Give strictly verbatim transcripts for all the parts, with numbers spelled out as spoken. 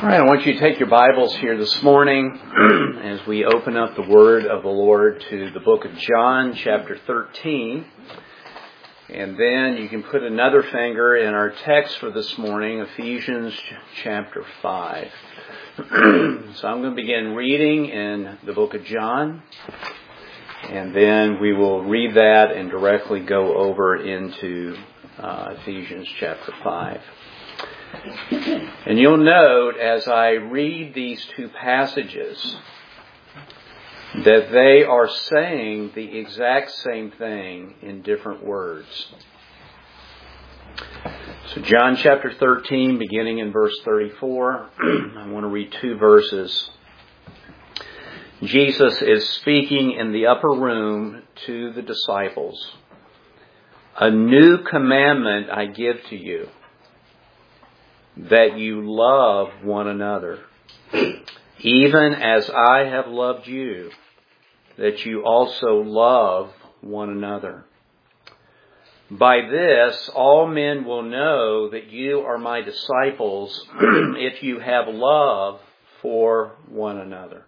All right, I want you to take your Bibles here this morning as we open up the Word of the Lord to the book of John, chapter thirteen. And then you can put another finger in our text for this morning, Ephesians chapter five. So I'm going to begin reading in the book of John, and then we will read that and directly go over into uh, Ephesians chapter five. And you'll note as I read these two passages that they are saying the exact same thing in different words. So John chapter thirteen, beginning in verse thirty-four, I want to read two verses. Jesus is speaking in the upper room to the disciples. "A new commandment I give to you, that you love one another, even as I have loved you, that you also love one another. By this, all men will know that you are my disciples if you have love for one another."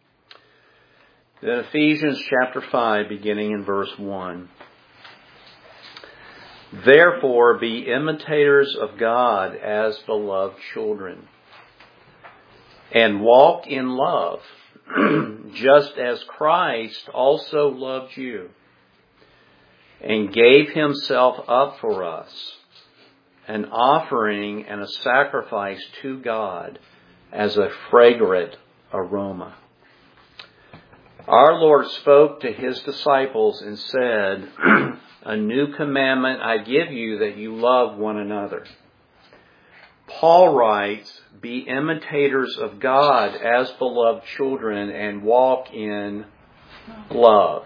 Then Ephesians chapter five, beginning in verse one. "Therefore be imitators of God as beloved children, and walk in love, just as Christ also loved you, and gave himself up for us, an offering and a sacrifice to God as a fragrant aroma." Our Lord spoke to his disciples and said, "A new commandment I give you, that you love one another." Paul writes, "Be imitators of God as beloved children and walk in love."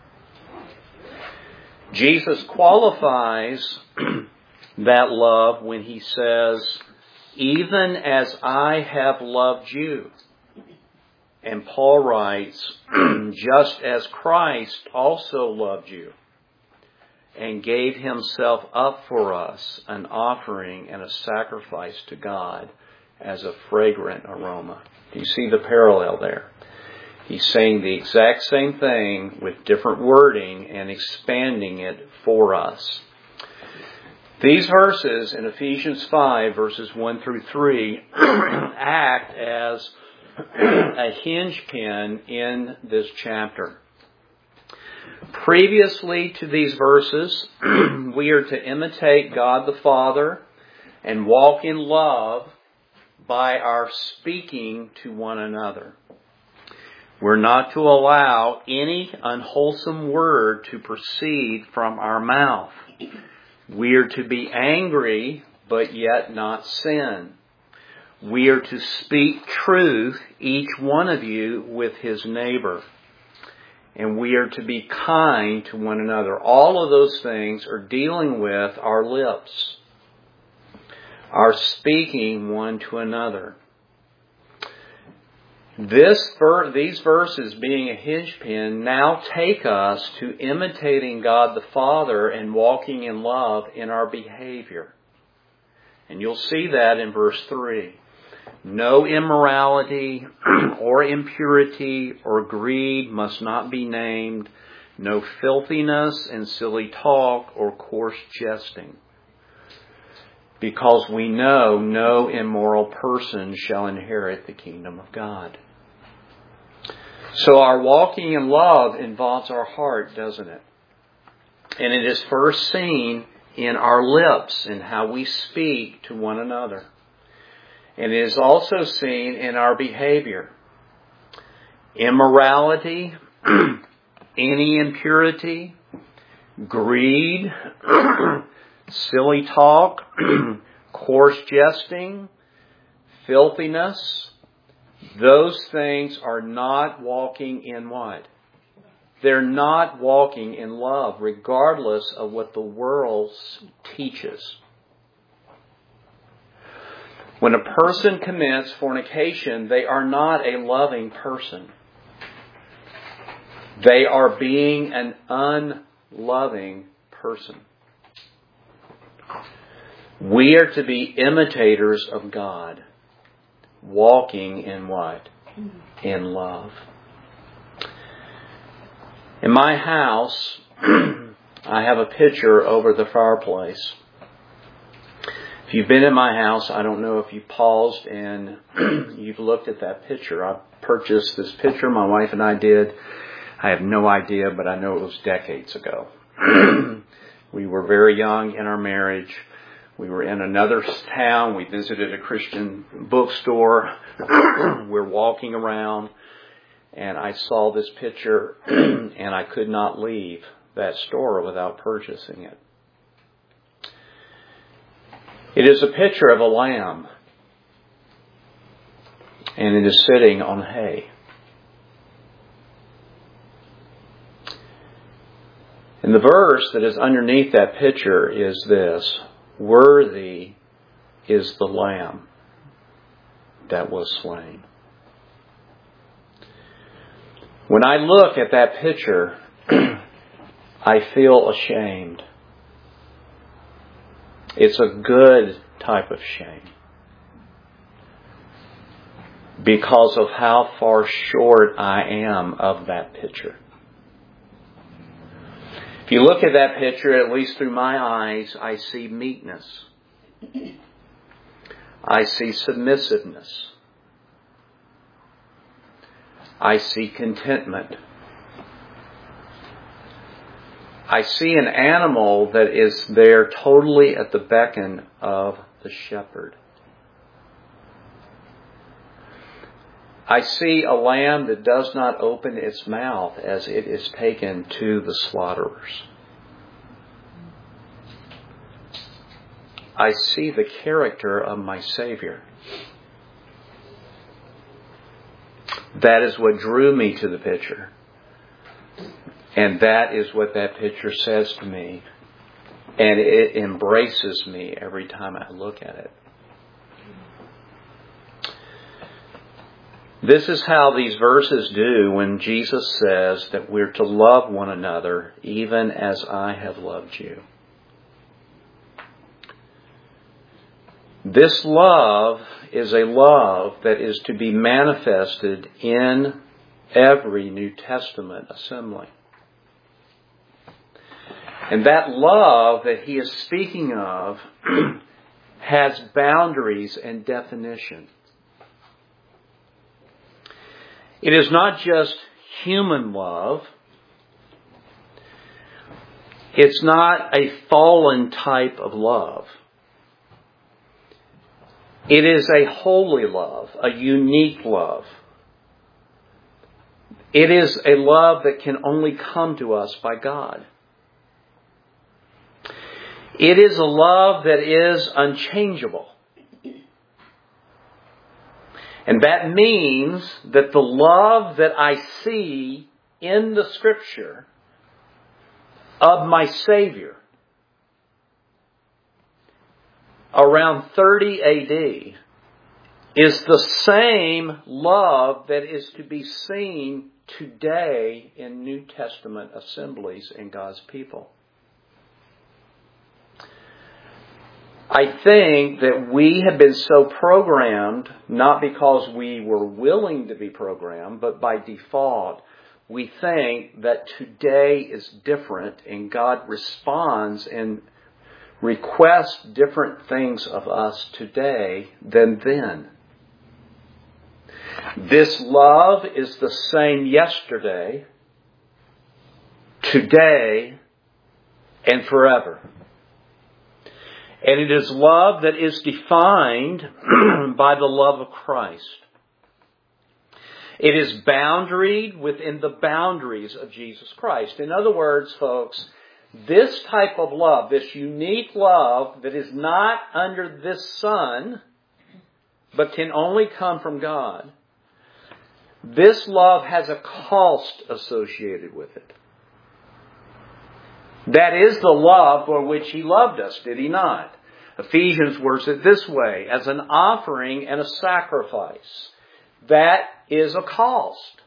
Jesus qualifies that love when he says, "Even as I have loved you." And Paul writes, "Just as Christ also loved you, and gave himself up for us, an offering and a sacrifice to God as a fragrant aroma." Do you see the parallel there? He's saying the exact same thing with different wording and expanding it for us. These verses in Ephesians five, verses one through three, act as a hinge pin in this chapter. Previously to these verses, we are to imitate God the Father and walk in love by our speaking to one another. We're not to allow any unwholesome word to proceed from our mouth. We are to be angry, but yet not sin. We are to speak truth, each one of you, with his neighbor. And we are to be kind to one another. All of those things are dealing with our lips, our speaking one to another. This these verses, being a hinge pin, now take us to imitating God the Father and walking in love in our behavior. And you'll see that in verse three. "No immorality or impurity or greed must not be named, no filthiness and silly talk or coarse jesting, because we know no immoral person shall inherit the kingdom of God." So our walking in love involves our heart, doesn't it? And it is first seen in our lips and how we speak to one another. And it is also seen in our behavior. Immorality, any impurity, greed, silly talk, coarse jesting, filthiness, those things are not walking in what? They're not walking in love, regardless of what the world teaches. When a person commits fornication, they are not a loving person. They are being an unloving person. We are to be imitators of God. walking in what? In love. In my house, I have a picture over the fireplace. If you've been in my house, I don't know if you paused and you've looked at that picture. I purchased this picture, my wife and I did. I have no idea, but I know it was decades ago. We were very young in our marriage. We were in another town. We visited a Christian bookstore. We're walking around, and I saw this picture, and I could not leave that store without purchasing it. It is a picture of a lamb, and it is sitting on hay. And the verse that is underneath that picture is this: worthy is the Lamb that was slain. When I look at that picture, I feel ashamed. It's a good type of shame, because of how far short I am of that picture. If you look at that picture, at least through my eyes, I see meekness. I see submissiveness. I see contentment. I see an animal that is there totally at the beckon of the shepherd. I see a lamb that does not open its mouth as it is taken to the slaughterers. I see the character of my Savior. That is what drew me to the picture. And that is what that picture says to me. And it embraces me every time I look at it. This is how these verses do when Jesus says that we're to love one another even as I have loved you. This love is a love that is to be manifested in every New Testament assembly. And that love that he is speaking of has boundaries and definition. It is not just human love. It's not a fallen type of love. It is a holy love, a unique love. It is a love that can only come to us by God. It is a love that is unchangeable. And that means that the love that I see in the Scripture of my Savior around thirty A D is the same love that is to be seen today in New Testament assemblies in God's people. I think that we have been so programmed, not because we were willing to be programmed, but by default, we think that today is different and God responds and requests different things of us today than then. This love is the same yesterday, today, and forever. And it is love that is defined by the love of Christ. It is boundaried within the boundaries of Jesus Christ. In other words, folks, this type of love, this unique love that is not under this sun, but can only come from God, this love has a cost associated with it. That is the love for which He loved us, did He not? Ephesians words it this way: as an offering and a sacrifice. That is a cost.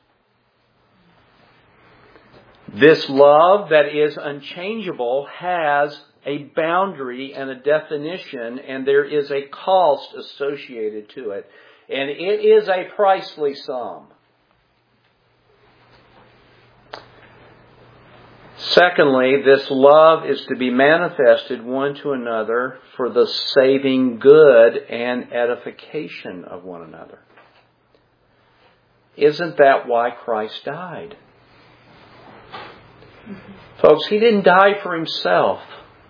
This love that is unchangeable has a boundary and a definition, and there is a cost associated to it. And it is a pricely sum. Secondly, this love is to be manifested one to another for the saving good and edification of one another. Isn't that why Christ died? Mm-hmm. Folks, He didn't die for Himself.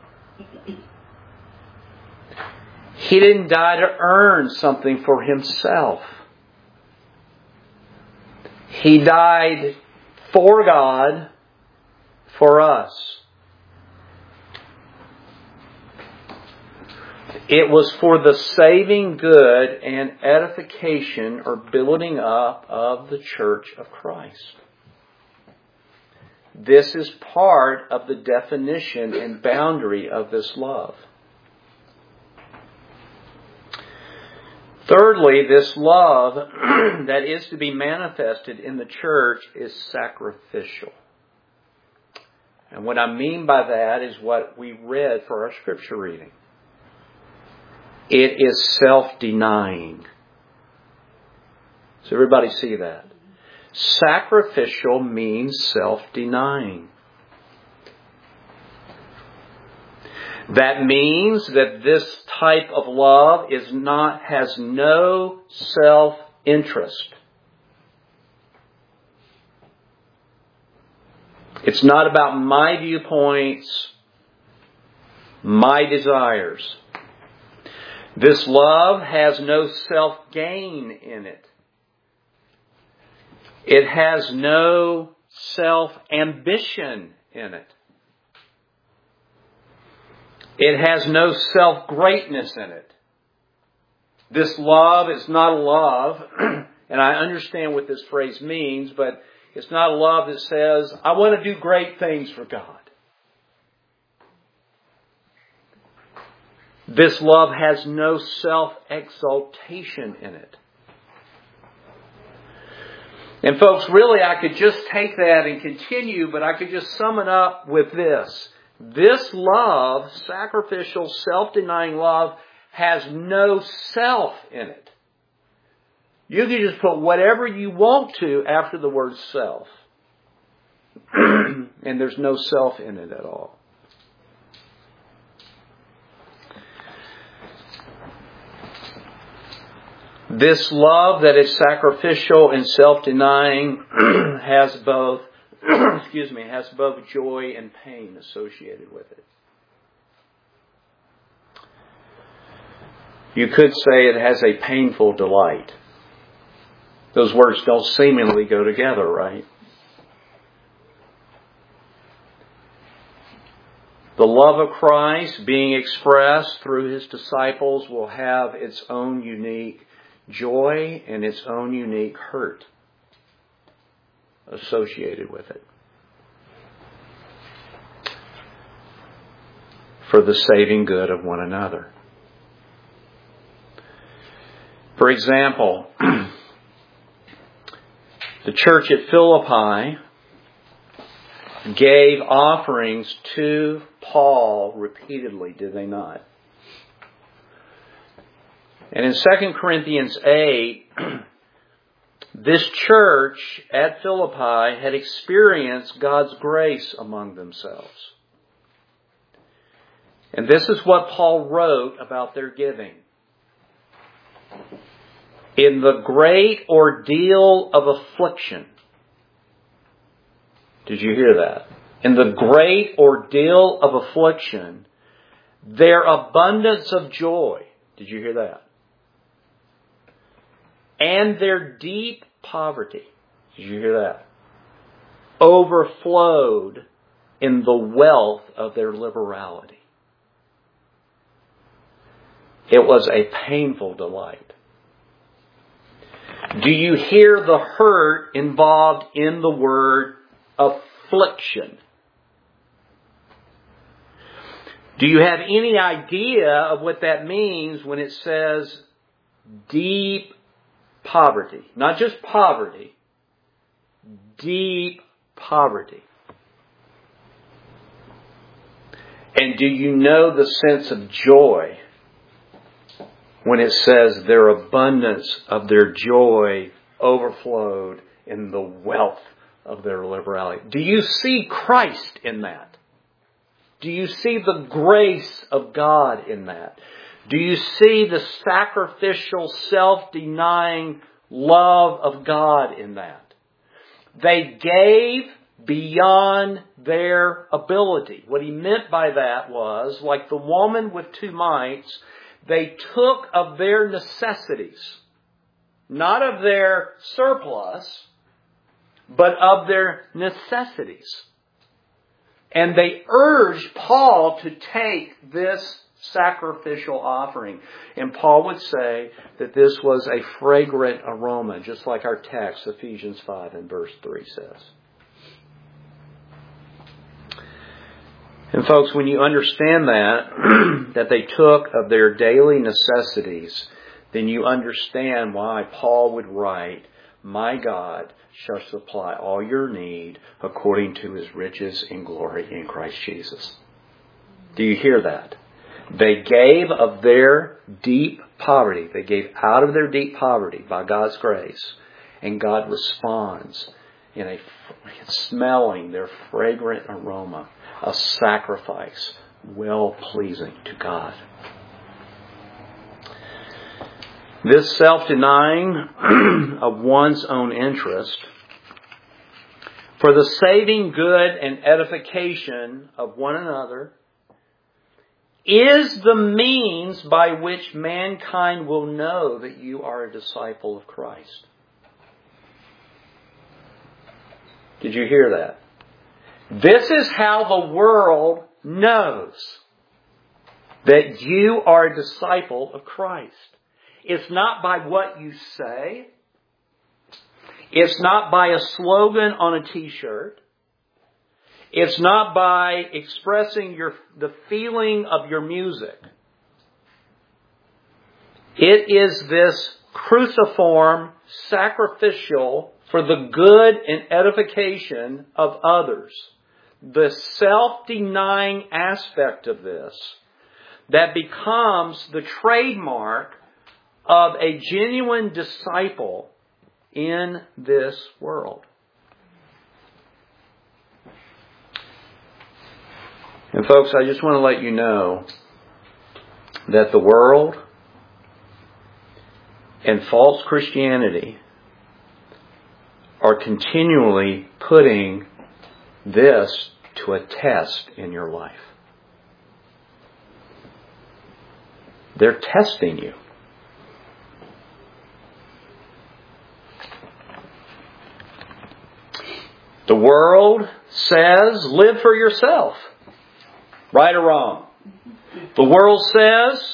He didn't die to earn something for Himself. He died for God, for us. It was for the saving good and edification or building up of the church of Christ. This is part of the definition and boundary of this love. Thirdly, this love that is to be manifested in the church is sacrificial. And what I mean by that is what we read for our scripture reading. It is self-denying. Does everybody see that? Sacrificial means self-denying. That means that this type of love is not, has no self-interest. It's not about my viewpoints, my desires. This love has no self-gain in it. It has no self-ambition in it. It has no self-greatness in it. This love is not a love, and I understand what this phrase means, but it's not a love that says, I want to do great things for God. This love has no self-exaltation in it. And folks, really I could just take that and continue, but I could just sum it up with this. This love, sacrificial, self-denying love, has no self in it. You can just put whatever you want to after the word self. And there's no self in it at all. This love that is sacrificial and self-denying has both, excuse me, has both joy and pain associated with it. You could say it has a painful delight. Those words don't seemingly go together, right? The love of Christ being expressed through His disciples will have its own unique joy and its own unique hurt associated with it. For the saving good of one another. For example, the church at Philippi gave offerings to Paul repeatedly, did they not? And in Second Corinthians eight, this church at Philippi had experienced God's grace among themselves. And this is what Paul wrote about their giving. In the great ordeal of affliction. Did you hear that? In the great ordeal of affliction, their abundance of joy. Did you hear that? And their deep poverty. Did you hear that? Overflowed in the wealth of their liberality. It was a painful delight. Do you hear the hurt involved in the word affliction? Do you have any idea of what that means when it says deep poverty? Not just poverty. Deep poverty. And do you know the sense of joy when it says their abundance of their joy overflowed in the wealth of their liberality? Do you see Christ in that? Do you see the grace of God in that? Do you see the sacrificial, self-denying love of God in that? They gave beyond their ability. What he meant by that was, like the woman with two mites, they took of their necessities, not of their surplus, but of their necessities. And they urged Paul to take this sacrificial offering. And Paul would say that this was a fragrant aroma, just like our text, Ephesians five and verse three says. And folks, when you understand that, that they took of their daily necessities, then you understand why Paul would write, "My God shall supply all your need according to His riches in glory in Christ Jesus." Do you hear that? They gave of their deep poverty. They gave out of their deep poverty by God's grace. And God responds in a smelling their fragrant aroma, a sacrifice well-pleasing to God. This self-denying of one's own interest for the saving good and edification of one another is the means by which mankind will know that you are a disciple of Christ. Did you hear that? This is how the world knows that you are a disciple of Christ. It's not by what you say. It's not by a slogan on a t-shirt. It's not by expressing your the feeling of your music. It is this cruciform, sacrificial, for the good and edification of others. The self-denying aspect of this that becomes the trademark of a genuine disciple in this world. And folks, I just want to let you know that the world and false Christianity are continually putting this to a test in your life. They're testing you. The world says, live for yourself. Right or wrong? The world says,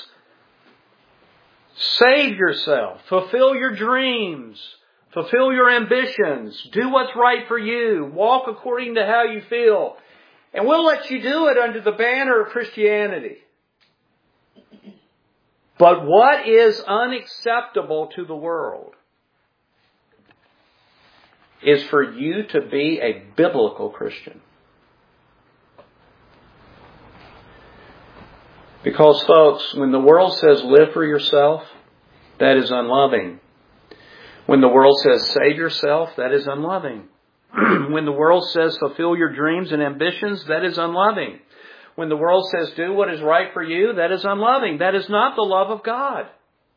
save yourself. Fulfill your dreams. Fulfill your ambitions. Do what's right for you. Walk according to how you feel. And we'll let you do it under the banner of Christianity. But what is unacceptable to the world is for you to be a biblical Christian. Because, folks, when the world says live for yourself, that is unloving. When the world says save yourself, that is unloving. When the world says fulfill your dreams and ambitions, that is unloving. When the world says do what is right for you, that is unloving. That is not the love of God.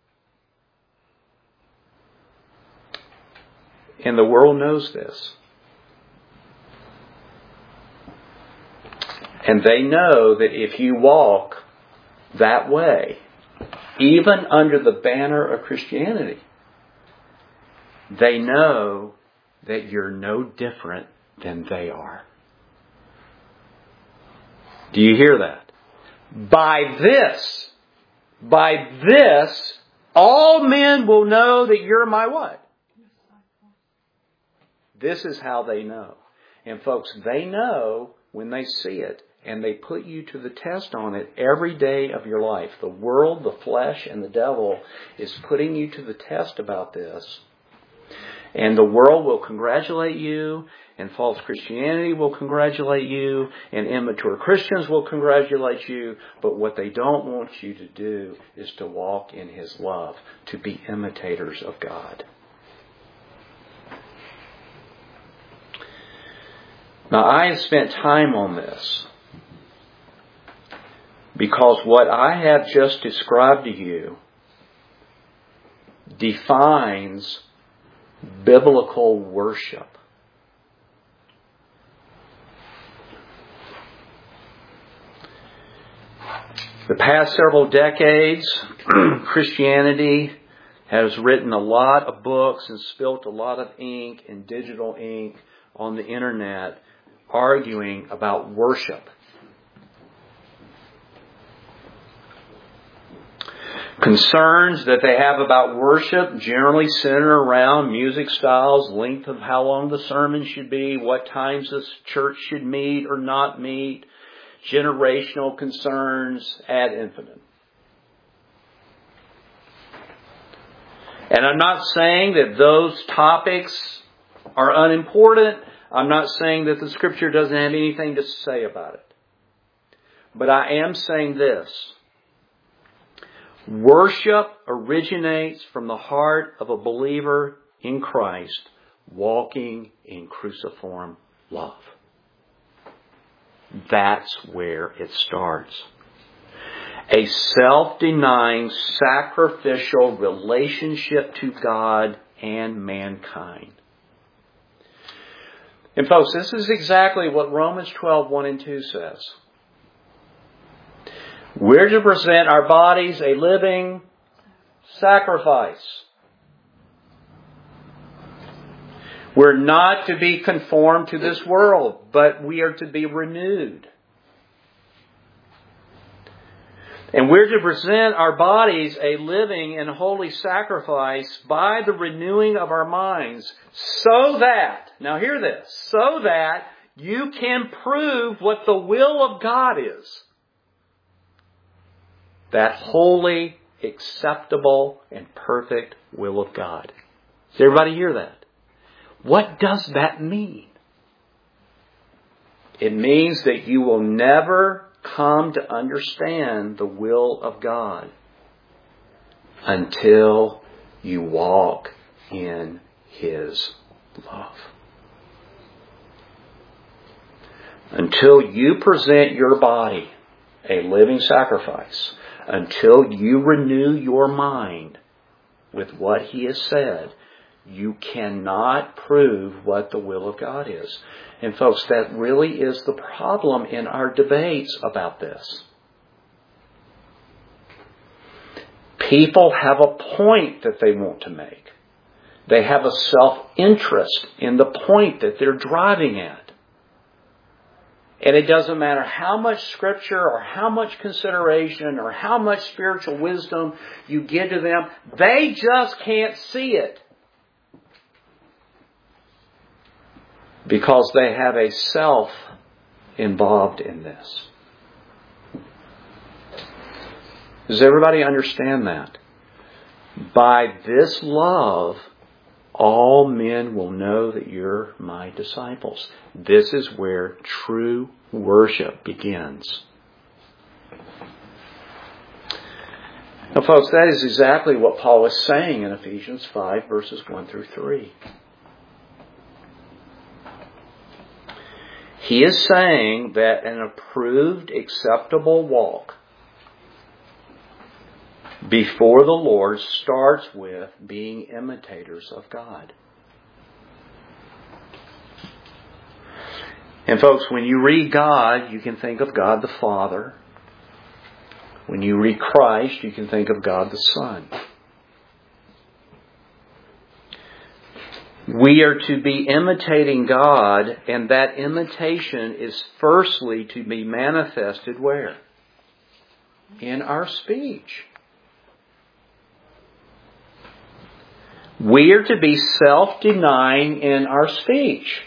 And the world knows this. And they know that if you walk that way, even under the banner of Christianity, they know that you're no different than they are. Do you hear that? By this, by this, all men will know that you're my what? This is how they know. And folks, they know when they see it, and they put you to the test on it every day of your life. The world, the flesh, and the devil is putting you to the test about this. And the world will congratulate you, and false Christianity will congratulate you, and immature Christians will congratulate you. But what they don't want you to do is to walk in His love, to be imitators of God. Now, I have spent time on this because what I have just described to you defines biblical worship. The past several decades, Christianity has written a lot of books and spilt a lot of ink and digital ink on the internet arguing about worship. Concerns that they have about worship generally center around music styles, length of how long the sermon should be, what times the church should meet or not meet, generational concerns ad infinitum. And I'm not saying that those topics are unimportant. I'm not saying that the Scripture doesn't have anything to say about it. But I am saying this. Worship originates from the heart of a believer in Christ, walking in cruciform love. That's where it starts. A self-denying, sacrificial relationship to God and mankind. And folks, this is exactly what Romans twelve, one and two says. We're to present our bodies a living sacrifice. We're not to be conformed to this world, but we are to be renewed. And we're to present our bodies a living and holy sacrifice by the renewing of our minds, so that, now hear this, so that you can prove what the will of God is. That holy, acceptable, and perfect will of God. Does everybody hear that? What does that mean? It means that you will never come to understand the will of God until you walk in His love. Until you present your body a living sacrifice, until you renew your mind with what He has said, you cannot prove what the will of God is. And folks, that really is the problem in our debates about this. People have a point that they want to make. They have a self-interest in the point that they're driving at. And it doesn't matter how much Scripture or how much consideration or how much spiritual wisdom you give to them, they just can't see it. Because they have a self involved in this. Does everybody understand that? By this love, all men will know that you're my disciples. This is where true worship begins. Now, folks, that is exactly what Paul is saying in Ephesians five, verses one through three. He is saying that an approved, acceptable walk before the Lord starts with being imitators of God. And folks, when you read God, you can think of God the Father. When you read Christ, you can think of God the Son. We are to be imitating God, and that imitation is firstly to be manifested where? In our speech. We are to be self-denying in our speech.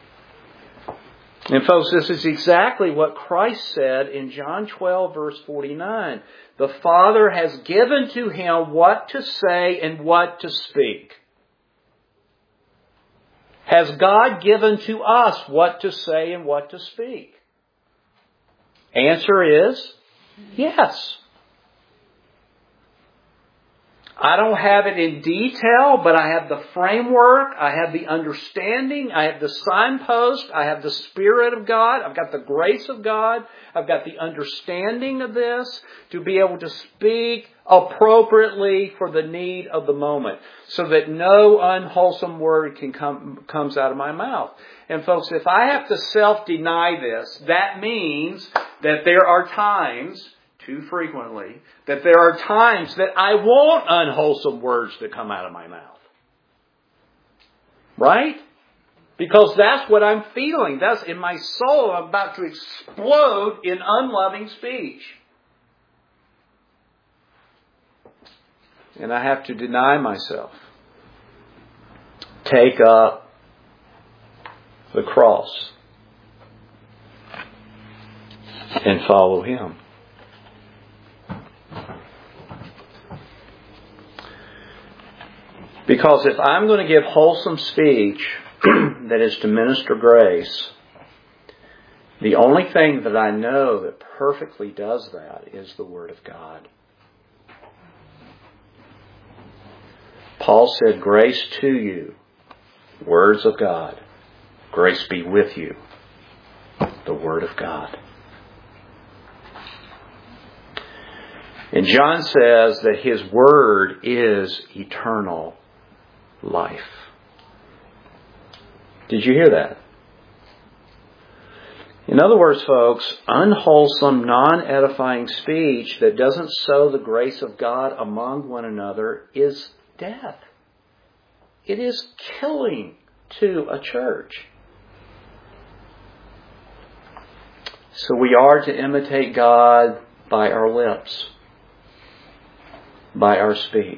And folks, this is exactly what Christ said in John twelve, verse forty-nine. The Father has given to Him what to say and what to speak. Has God given to us what to say and what to speak? Answer is yes. I don't have it in detail, but I have the framework, I have the understanding, I have the signpost, I have the Spirit of God, I've got the grace of God, I've got the understanding of this to be able to speak appropriately for the need of the moment, so that no unwholesome word can come comes out of my mouth. And folks, if I have to self-deny this, that means that there are times, too frequently, that there are times that I want unwholesome words to come out of my mouth. Right? Because that's what I'm feeling. That's in my soul. I'm about to explode in unloving speech. And I have to deny myself. Take up the cross and follow Him. Because if I'm going to give wholesome speech that is to minister grace, the only thing that I know that perfectly does that is the Word of God. Paul said, grace to you, words of God. Grace be with you, the Word of God. And John says that His Word is eternal life. Did you hear that? In other words, folks, unwholesome, non-edifying speech that doesn't sow the grace of God among one another is death. It is killing to a church. So we are to imitate God by our lips, by our speech.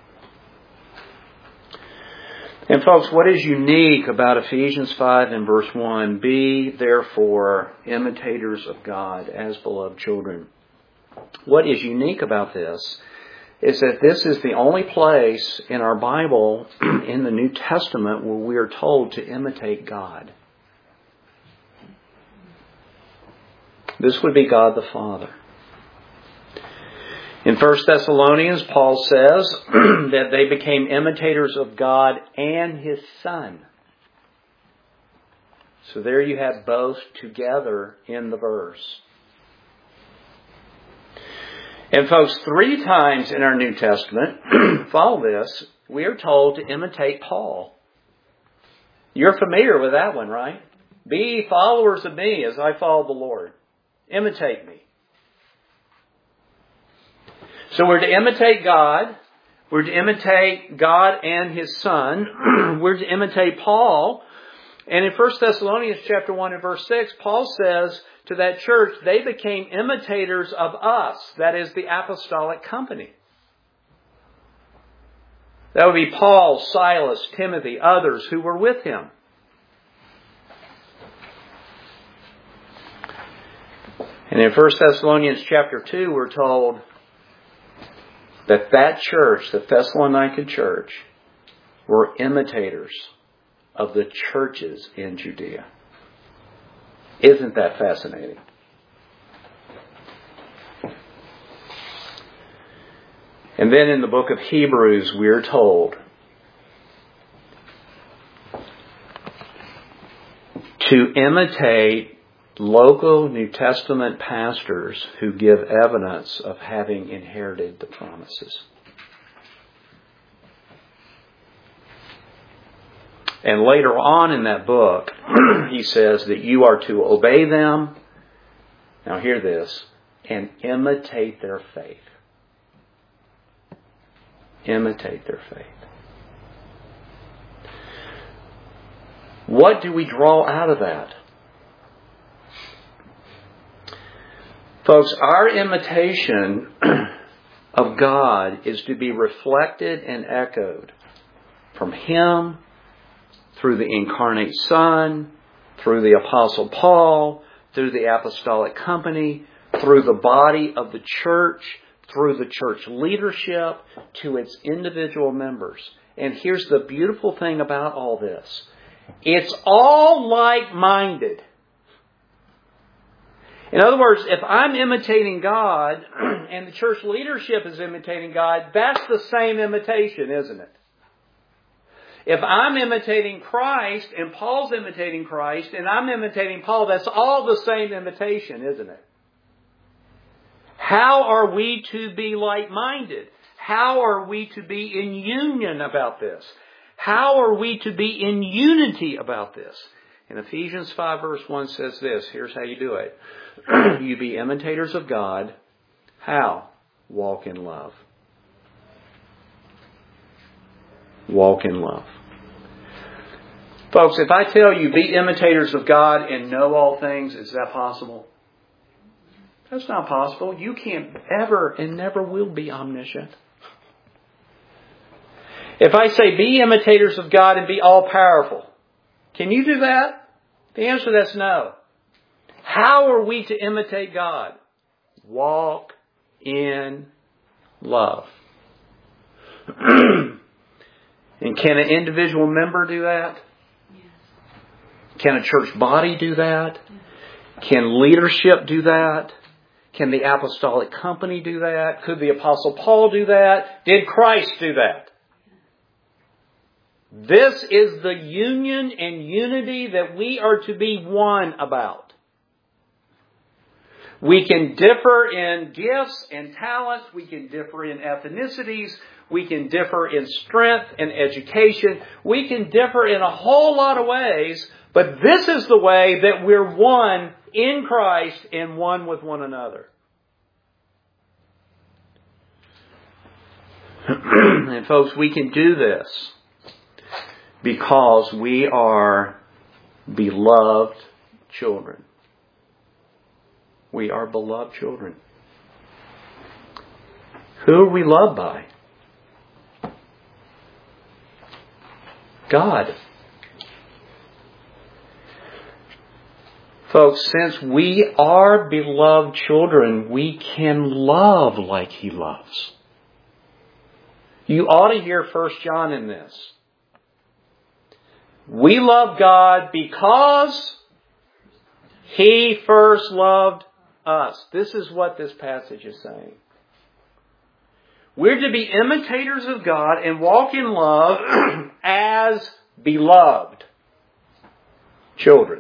And folks, what is unique about Ephesians five and verse one? Be therefore imitators of God as beloved children. What is unique about this is that this is the only place in our Bible, in the New Testament, where we are told to imitate God. This would be God the Father. In First Thessalonians, Paul says that they became imitators of God and His Son. So there you have both together in the verse. And folks, three times in our New Testament, follow this, we are told to imitate Paul. You're familiar with that one, right? Be followers of me as I follow the Lord. Imitate me. So we're to imitate God. We're to imitate God and His Son. We're to imitate Paul. And in First Thessalonians chapter one and verse six, Paul says to that church, they became imitators of us. That is the apostolic company. That would be Paul, Silas, Timothy, others who were with him. And in First Thessalonians chapter two, we're told that that church, the Thessalonican church, were imitators of the churches in Judea. Isn't that fascinating? And then in the book of Hebrews, we're told to imitate local New Testament pastors who give evidence of having inherited the promises. And later on in that book, he says that you are to obey them. Now hear this. And imitate their faith. Imitate their faith. What do we draw out of that? Folks, our imitation of God is to be reflected and echoed from Him, through the incarnate Son, through the Apostle Paul, through the apostolic company, through the body of the church, through the church leadership, to its individual members. And here's the beautiful thing about all this, It's all like-minded. In other words, if I'm imitating God and the church leadership is imitating God, that's the same imitation, isn't it? If I'm imitating Christ and Paul's imitating Christ and I'm imitating Paul, that's all the same imitation, isn't it? How are we to be like-minded? How are we to be in union about this? How are we to be in unity about this? And Ephesians five verse one says this. Here's how you do it. You be imitators of God. How? Walk in love. Walk in love. Folks, if I tell you be imitators of God and know all things, is that possible? That's not possible. You can't ever and never will be omniscient. If I say be imitators of God and be all powerful, can you do that? The answer to that's no. How are we to imitate God? Walk in love. And can an individual member do that? Yes. Can a church body do that? Yes. Can leadership do that? Can the apostolic company do that? Could the Apostle Paul do that? Did Christ do that? This is the union and unity that we are to be one about. We can differ in gifts and talents. We can differ in ethnicities. We can differ in strength and education. We can differ in a whole lot of ways. But this is the way that we're one in Christ and one with one another. And folks, we can do this because we are beloved children. We are beloved children. Who are we loved by? God. Folks, since we are beloved children, we can love like He loves. You ought to hear First John in this. We love God because He first loved us. This is what this passage is saying. We're to be imitators of God and walk in love as beloved children.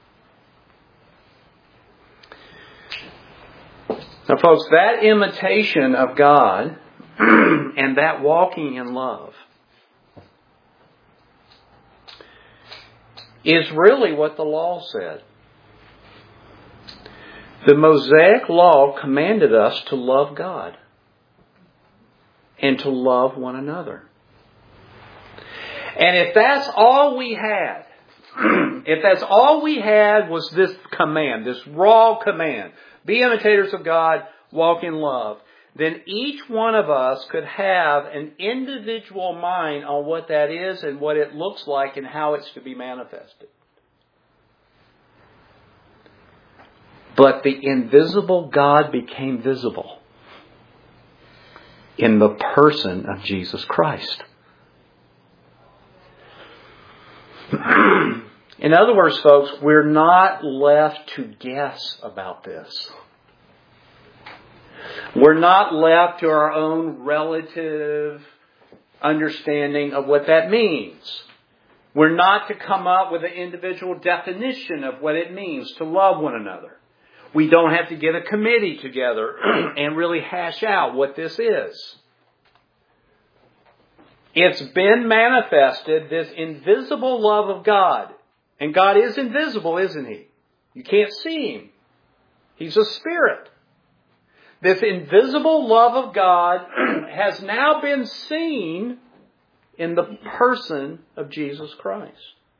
Now, folks, that imitation of God and that walking in love is really what the law said. The Mosaic Law commanded us to love God and to love one another. And if that's all we had, if that's all we had was this command, this raw command, be imitators of God, walk in love, then each one of us could have an individual mind on what that is and what it looks like and how it's to be manifested. But the invisible God became visible in the person of Jesus Christ. In other words, folks, we're not left to guess about this. We're not left to our own relative understanding of what that means. We're not to come up with an individual definition of what it means to love one another. We don't have to get a committee together and really hash out what this is. It's been manifested, this invisible love of God. And God is invisible, isn't He? You can't see Him. He's a spirit. This invisible love of God has now been seen in the person of Jesus Christ.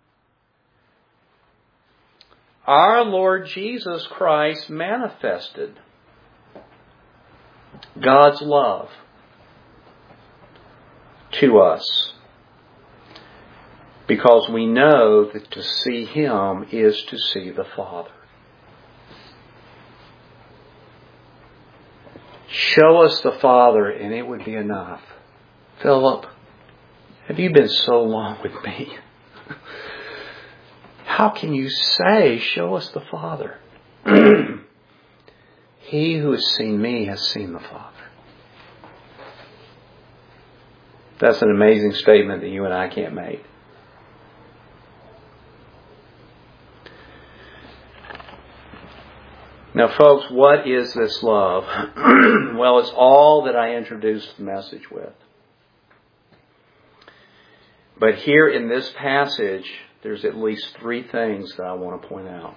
Our Lord Jesus Christ manifested God's love to us because we know that to see Him is to see the Father. Show us the Father and it would be enough. Philip, have you been so long with me? How can you say, show us the Father? He who has seen me has seen the Father. That's an amazing statement that you and I can't make. Now, folks, what is this love? Well, it's all that I introduced the message with. But here in this passage, there's at least three things that I want to point out.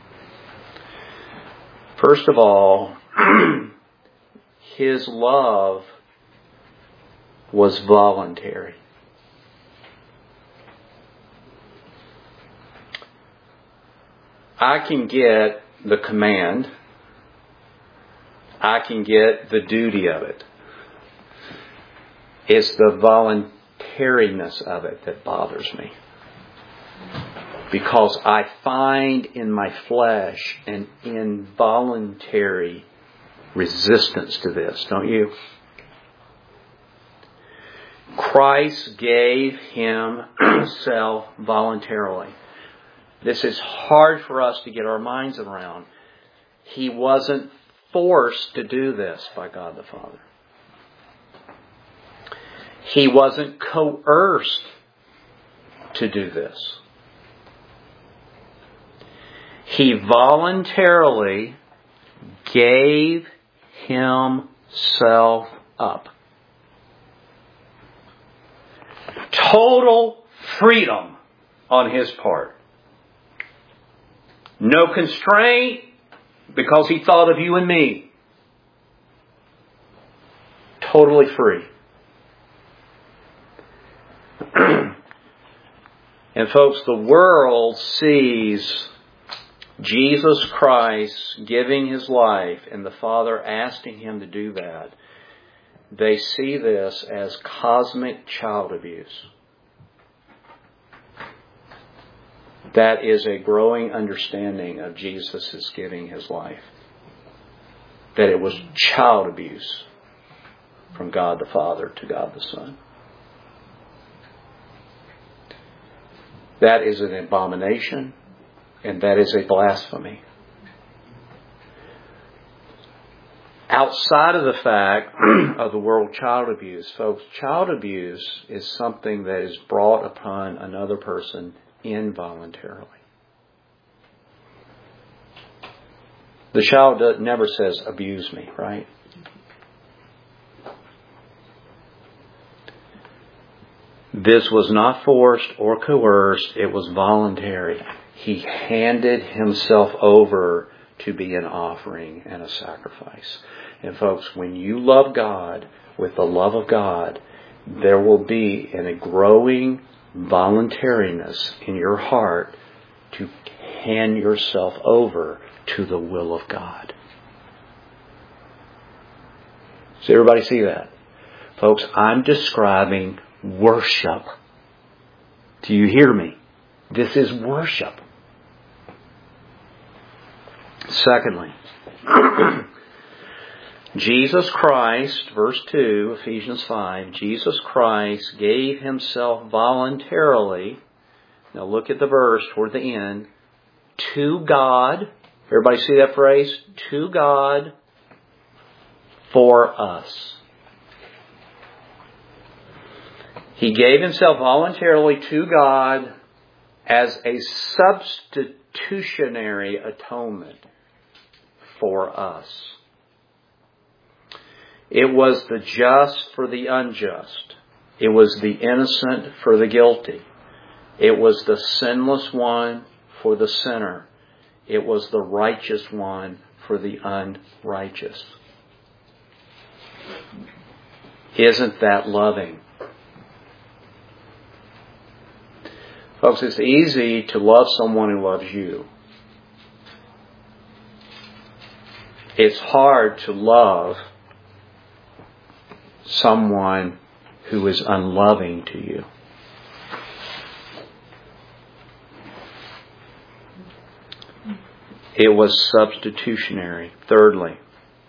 First of all, His love was voluntary. I can get the command. I can get the duty of it. It's the voluntariness of it that bothers me. Because I find in my flesh an involuntary resistance to this, don't you? Christ gave Himself voluntarily. This is hard for us to get our minds around. He wasn't forced to do this by God the Father. He wasn't coerced to do this. He voluntarily gave Himself up. Total freedom on His part. No constraint because He thought of you and me. Totally free. And folks, the world sees Jesus Christ giving His life and the Father asking Him to do that. They see this as cosmic child abuse. That is a growing understanding of Jesus' giving His life. That it was child abuse from God the Father to God the Son. That is an abomination, and that is a blasphemy. Outside of the fact of the world child abuse, folks, child abuse is something that is brought upon another person involuntarily. The child never says, abuse me, right? This was not forced or coerced. It was voluntary. He handed Himself over to be an offering and a sacrifice. And folks, when you love God with the love of God, there will be in a growing voluntariness in your heart to hand yourself over to the will of God. Does everybody see that? Folks, I'm describing worship. Do you hear me? This is worship. Secondly, Jesus Christ, verse two, Ephesians five, Jesus Christ gave Himself voluntarily, now look at the verse toward the end, to God. Everybody see that phrase? To God for us. He gave Himself voluntarily to God as a substitutionary atonement for us. It was the just for the unjust. It was the innocent for the guilty. It was the sinless one for the sinner. It was the righteous one for the unrighteous. Isn't that loving? Folks, it's easy to love someone who loves you. It's hard to love someone who is unloving to you. It was substitutionary. Thirdly,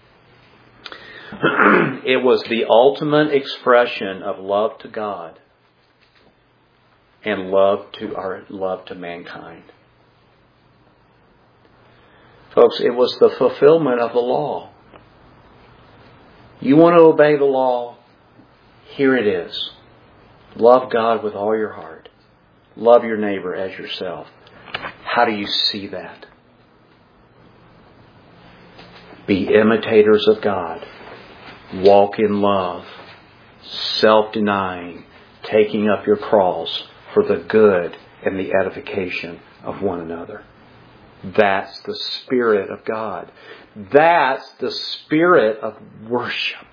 it was the ultimate expression of love to God and love to our love to mankind. Folks, it was the fulfillment of the law. You want to obey the law? Here it is. Love God with all your heart. Love your neighbor as yourself. How do you see that? Be imitators of God. Walk in love. Self-denying. Taking up your cross for the good and the edification of one another. That's the Spirit of God. That's the spirit of worship.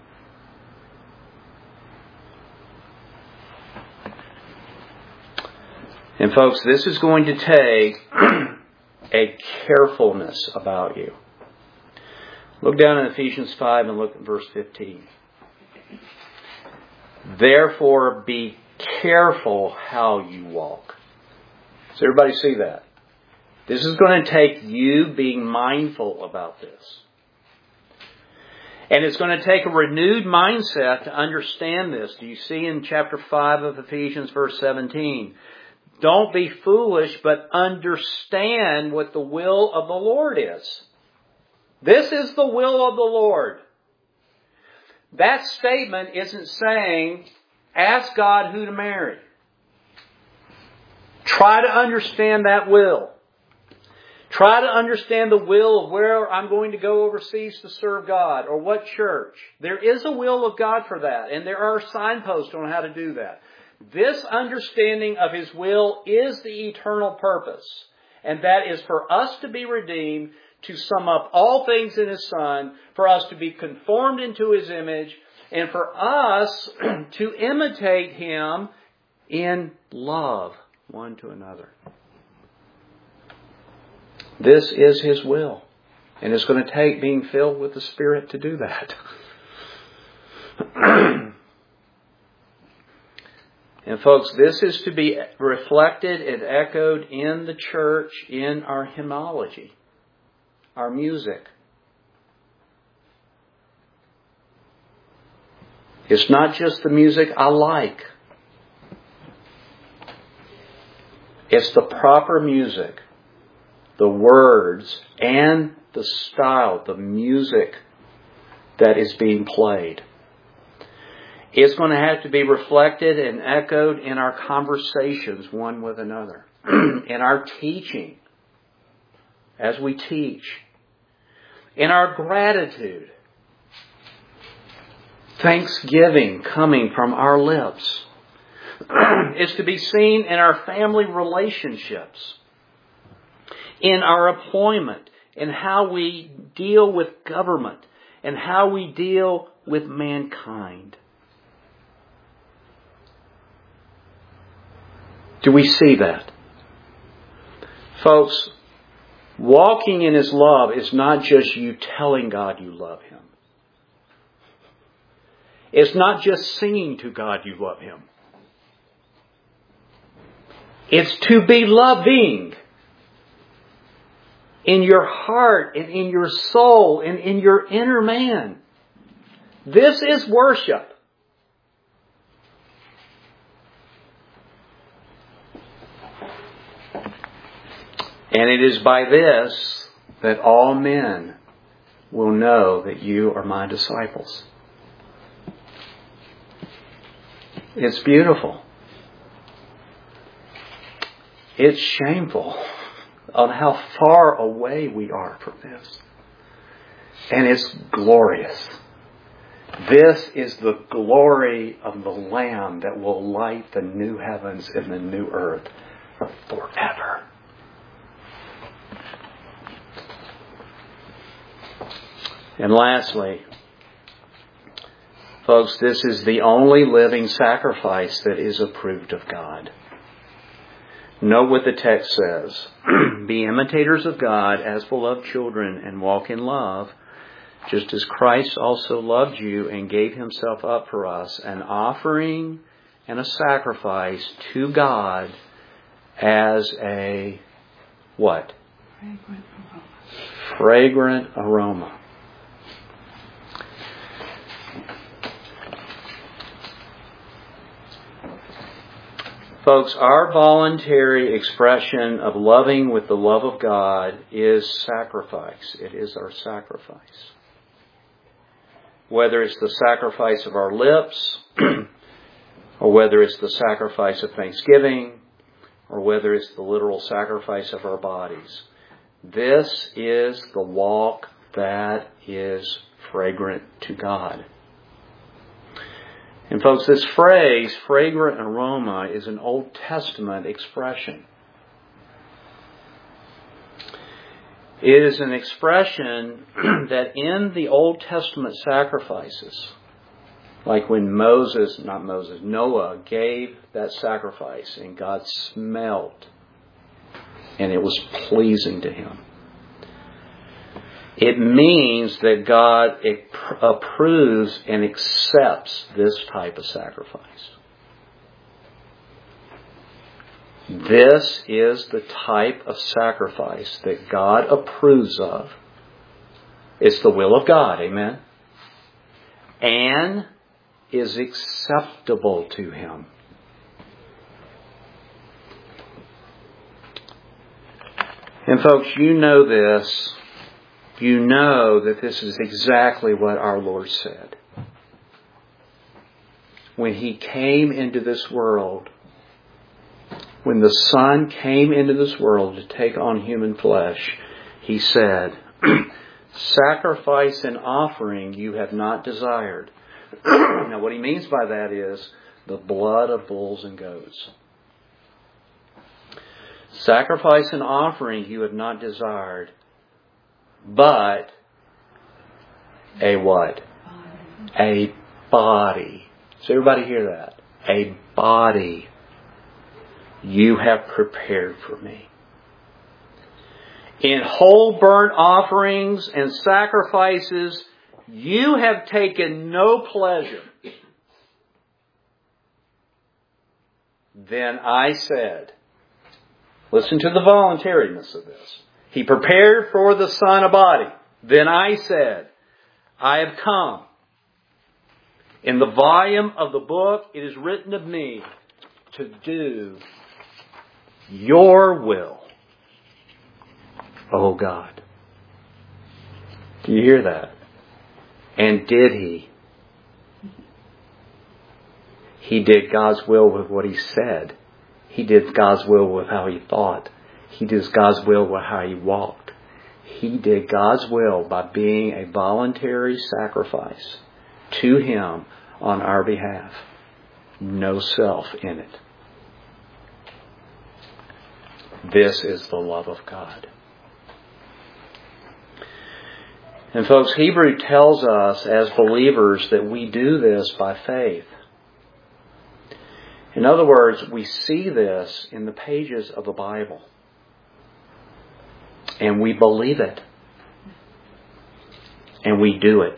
And folks, this is going to take a carefulness about you. Look down in Ephesians five and look at verse fifteen. Therefore, be careful how you walk. Does everybody see that? This is going to take you being mindful about this. And it's going to take a renewed mindset to understand this. Do you see in chapter five of Ephesians, verse seventeen? Don't be foolish, but understand what the will of the Lord is. This is the will of the Lord. That statement isn't saying, ask God who to marry. Try to understand that will. Try to understand the will of where I'm going to go overseas to serve God or what church. There is a will of God for that, and there are signposts on how to do that. This understanding of His will is the eternal purpose, and that is for us to be redeemed, to sum up all things in His Son, for us to be conformed into His image, and for us to imitate Him in love one to another. This is His will. And it's going to take being filled with the Spirit to do that. And folks, this is to be reflected and echoed in the church, in our hymnology, our music. It's not just the music I like. It's the proper music. The words and the style, the music that is being played. It's going to have to be reflected and echoed in our conversations one with another. In our teaching, as we teach. In our gratitude. Thanksgiving coming from our lips. It's to be seen in our family relationships. In our employment, in how we deal with government, and how we deal with mankind. Do we see that? Folks, walking in His love is not just you telling God you love Him. It's not just singing to God you love Him. It's to be loving. In your heart and in your soul and in your inner man. This is worship. And it is by this that all men will know that you are my disciples. It's beautiful. It's shameful on how far away we are from this. And it's glorious. This is the glory of the Lamb that will light the new heavens and the new earth forever. And lastly, folks, this is the only living sacrifice that is approved of God. Note what the text says. Be imitators of God as beloved children and walk in love, just as Christ also loved you and gave Himself up for us, an offering and a sacrifice to God as a what? Fragrant aroma. Fragrant aroma. Folks, our voluntary expression of loving with the love of God is sacrifice. It is our sacrifice. Whether it's the sacrifice of our lips, or whether it's the sacrifice of thanksgiving, or whether it's the literal sacrifice of our bodies. This is the walk that is fragrant to God. And folks, this phrase, fragrant aroma, is an Old Testament expression. It is an expression that in the Old Testament sacrifices, like when Moses, not Moses, Noah gave that sacrifice and God smelled and it was pleasing to Him. It means that God approves and accepts this type of sacrifice. This is the type of sacrifice that God approves of. It's the will of God, amen? And is acceptable to Him. And folks, you know this. You know that this is exactly what our Lord said. When He came into this world, when the Son came into this world to take on human flesh, He said, sacrifice and offering you have not desired. Now what He means by that is the blood of bulls and goats. Sacrifice and offering you have not desired, but a what? A body. Does everybody hear that? A body you have prepared for me. In whole burnt offerings and sacrifices you have taken no pleasure. Then I said, listen to the voluntariness of this. He prepared for the Son a body. Then I said, I have come. In the volume of the book it is written of me to do your will, O God. Do you hear that? And did He? He did God's will with what He said. He did God's will with how He thought. He did God's will with how He walked. He did God's will by being a voluntary sacrifice to Him on our behalf. No self in it. This is the love of God. And folks, Hebrew tells us as believers that we do this by faith. In other words, we see this in the pages of the Bible. And we believe it. And we do it.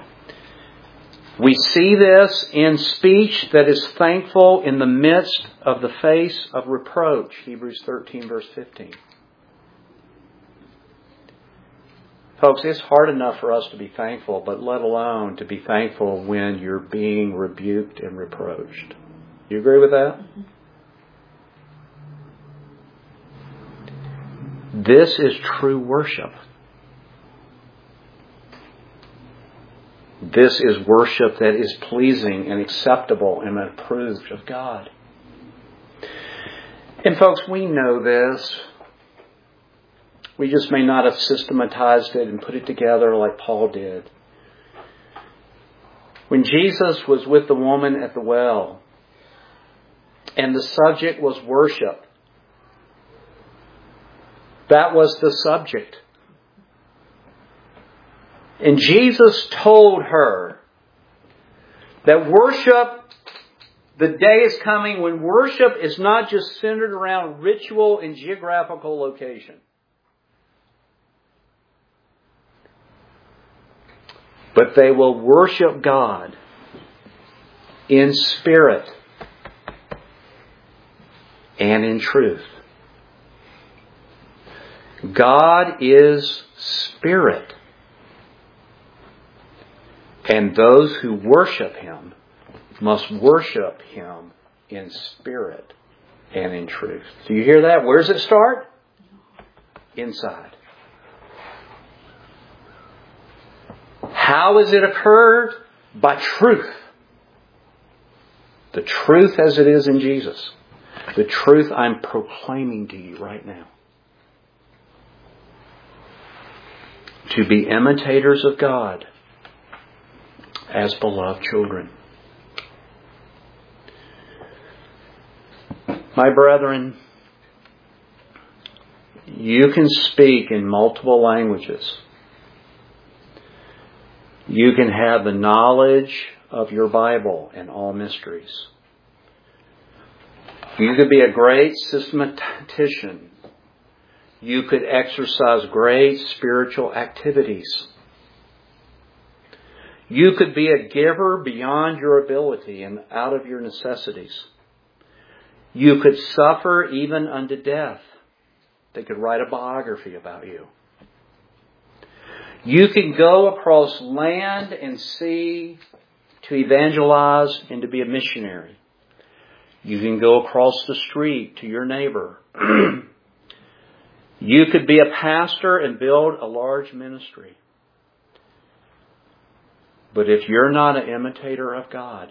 We see this in speech that is thankful in the midst of the face of reproach. Hebrews thirteen verse fifteen. Folks, it's hard enough for us to be thankful, but let alone to be thankful when you're being rebuked and reproached. You agree with that? This is true worship. This is worship that is pleasing and acceptable and approved of God. And folks, we know this. We just may not have systematized it and put it together like Paul did. When Jesus was with the woman at the well, and the subject was worship, that was the subject. And Jesus told her that worship, the day is coming when worship is not just centered around ritual and geographical location. But they will worship God in spirit and in truth. God is spirit. And those who worship Him must worship Him in spirit and in truth. Do you hear that? Where does it start? Inside. How has it occurred? By truth. The truth as it is in Jesus. The truth I'm proclaiming to you right now. To be imitators of God as beloved children. My brethren, you can speak in multiple languages. You can have the knowledge of your Bible and all mysteries. You could be a great systematician. You could exercise great spiritual activities. You could be a giver beyond your ability and out of your necessities. You could suffer even unto death. They could write a biography about you. You can go across land and sea to evangelize and to be a missionary. You can go across the street to your neighbor. You could be a pastor and build a large ministry. But if you're not an imitator of God,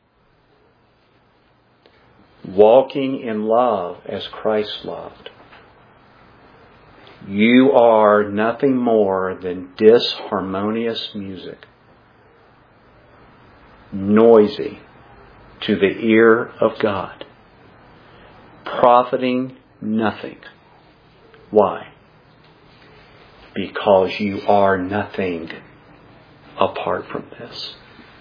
walking in love as Christ loved, you are nothing more than disharmonious music, noisy to the ear of God, profiting nothing. Why? Because you are nothing apart from this.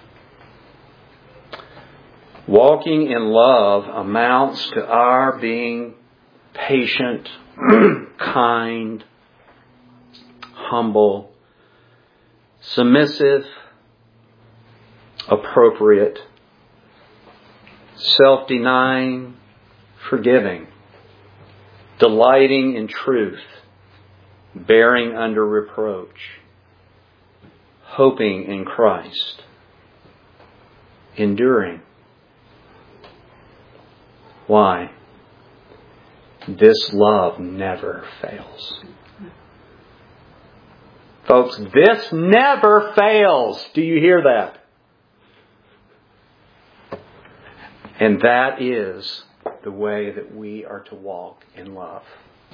Walking in love amounts to our being patient, kind, humble, submissive, appropriate, self-denying, forgiving, delighting in truth, bearing under reproach, hoping in Christ, enduring. Why? This love never fails. Folks, this never fails. Do you hear that? And that is the way that we are to walk in love.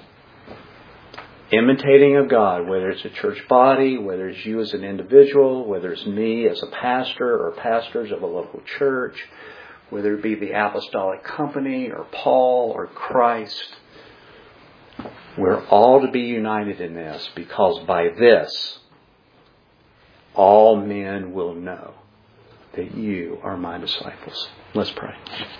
Imitating of God, whether it's a church body, whether it's you as an individual, whether it's me as a pastor or pastors of a local church, whether it be the apostolic company or Paul or Christ. We're all to be united in this, because by this, all men will know that you are my disciples. Let's pray.